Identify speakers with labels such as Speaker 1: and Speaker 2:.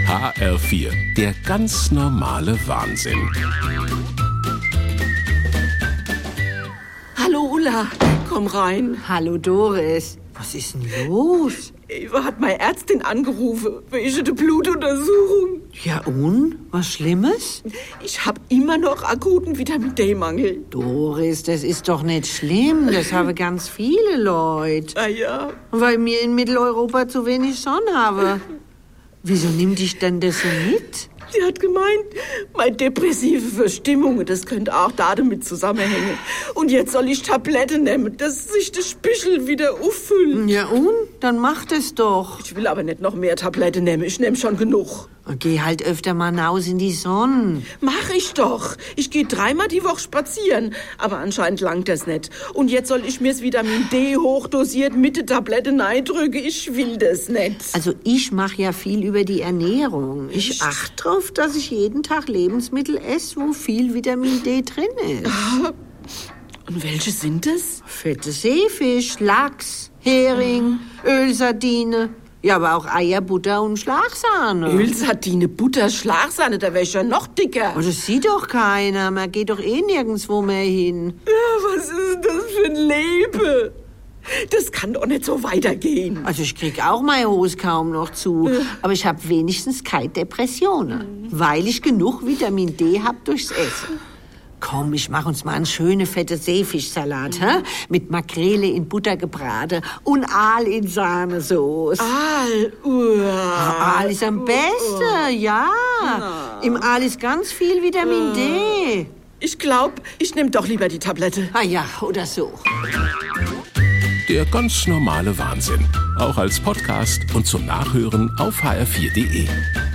Speaker 1: HR4, der ganz normale Wahnsinn.
Speaker 2: Hallo Ulla, komm rein.
Speaker 3: Hallo Doris, was ist denn los?
Speaker 2: Eva hat meine Ärztin angerufen wegen der Blutuntersuchung.
Speaker 3: Ja und? Was Schlimmes?
Speaker 2: Ich habe immer noch akuten Vitamin-D-Mangel.
Speaker 3: Doris, das ist doch nicht schlimm. Das haben ganz viele Leute.
Speaker 2: Ah ja.
Speaker 3: Weil wir in Mitteleuropa zu wenig Sonne haben. Wieso nimmt dich denn das so mit?
Speaker 2: Sie hat gemeint, meine depressive Verstimmung, das könnte auch damit zusammenhängen. Und jetzt soll ich Tabletten nehmen, dass sich der Speichel wieder auffüllt.
Speaker 3: Ja und? Dann mach das doch.
Speaker 2: Ich will aber nicht noch mehr Tabletten nehmen, ich nehme schon genug.
Speaker 3: Geh halt öfter mal raus in die Sonne.
Speaker 2: Mach ich doch. Ich gehe 3-mal die Woche spazieren. Aber anscheinend langt das nicht. Und jetzt soll ich mir das Vitamin D hochdosiert mit der Tablette reindrücken. Ich will das nicht.
Speaker 3: Also ich mache ja viel über die Ernährung. Ich achte drauf, dass ich jeden Tag Lebensmittel esse, wo viel Vitamin D drin ist.
Speaker 2: Und welche sind es?
Speaker 3: Fette Seefisch, Lachs, Hering, Ölsardine. Ja, aber auch Eier, Butter und Schlagsahne.
Speaker 2: Ölsardine, Butter, Schlagsahne, da wäre ich ja noch dicker.
Speaker 3: Oh, das sieht doch keiner. Man geht doch eh nirgendwo mehr hin.
Speaker 2: Ja, was ist das für ein Leben? Das kann doch nicht so weitergehen.
Speaker 3: Also ich krieg auch meine Hose kaum noch zu. Aber ich habe wenigstens keine Depressionen. Weil ich genug Vitamin D hab durchs Essen. Komm, ich mach uns mal einen schönen fetten Seefischsalat, mit Makrele in Butter gebraten und Aal in Sahnesoße.
Speaker 2: Aal,
Speaker 3: Aal ist am besten, ja. Im Aal ist ganz viel Vitamin D.
Speaker 2: Ich glaube, ich nehme doch lieber die Tablette.
Speaker 3: Ah ja, oder so.
Speaker 1: Der ganz normale Wahnsinn. Auch als Podcast und zum Nachhören auf hr4.de.